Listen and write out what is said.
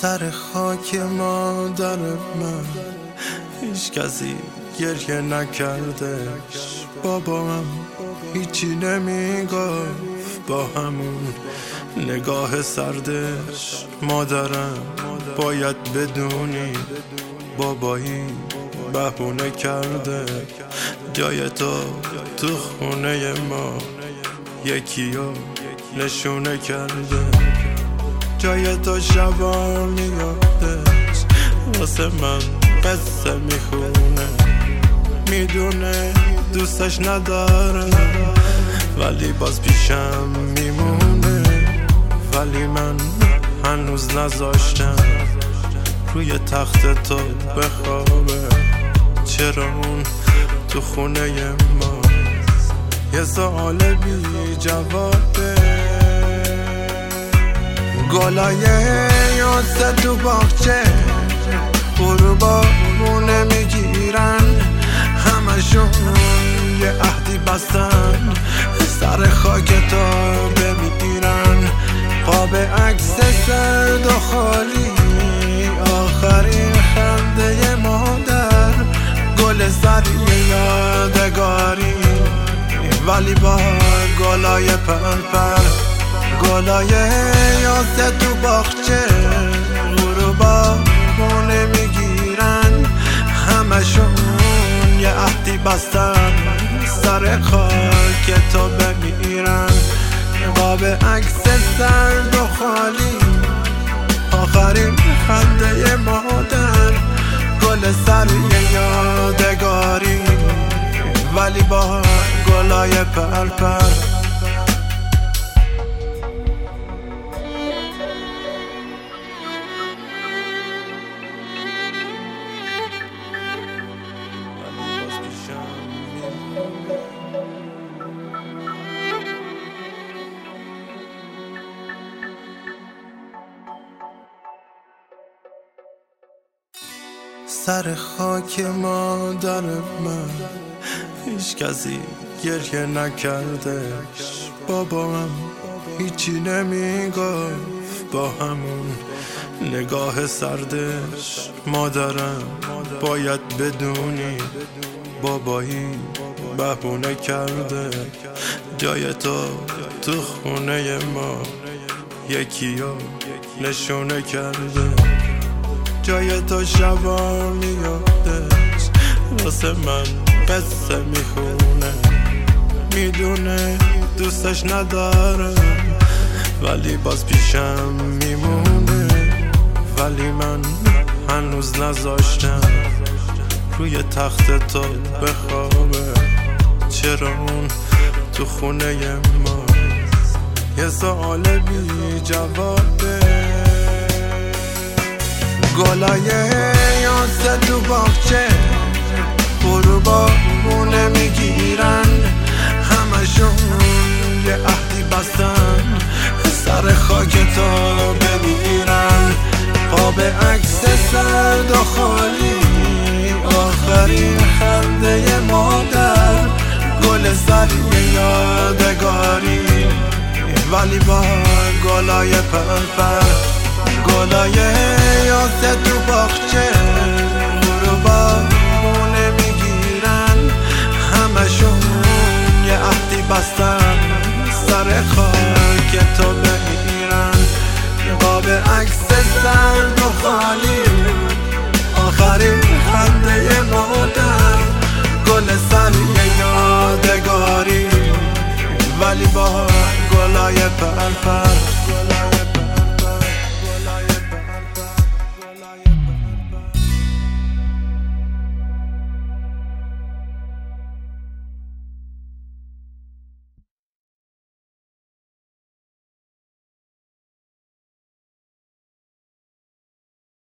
سر خاک مادر من هیچ کسی گریه نکردش. بابام هیچی نمیگفت با همون نگاه سردش. مادرم باید بدونی بابایی بهونه کرده جای تو خونه ما یکیو نشونه کرده. جای تو شبا میادش واسه من قصه میخونه. میدونه دوستش نداره ولی باز پیشم میمونه. ولی من هنوز نذاشتم روی تخت تو بخوابه. چرا اون تو خونه ما یه سوال بی جوابه. گلای یاسه تو باغچه غروبا مونه میگیرن. همشون یه عهدی بستن سر خاک تو بمیرن. قاب عکس سرد و خالی آخرین خنده مادر. گل سری یادگاری ولی با گلای پرپر. گلای یاسه تو باغچه غروبا مونه میگیرن. همشون یه عهدی بستن سر خاک تو بمیرن. قاب عکس سرد و خالی آخرین خنده مادر. گل سری یادگاری ولی با گلای پرپر. سر خاک مادر من هیچ کسی گریه نکردش. بابام هیچی نمیگفت با همون نگاه سردش. مادرم باید بدونی بابایی بهونه کرده جای تو خونه ما یکیو نشونه کرده. جای تو شبا میادش واسه من قصه میخونه. میدونه دوستش نداره ولی باز پیشم میمونه. ولی من هنوز نذاشتم روی تخت تو بخوابه. چرا اون تو خونه ما یه سوال بی جوابه. گلای یاسه تو باغچه غروبا مونه میگیرن. همشون یه عهدی بستن سر خاک تو بمیرن. قاب عکس سرد و خالی آخرین خنده مادر. گل سری یادگاری ولی با گلای پرپر. گلای یاسه تو باغچه غروبا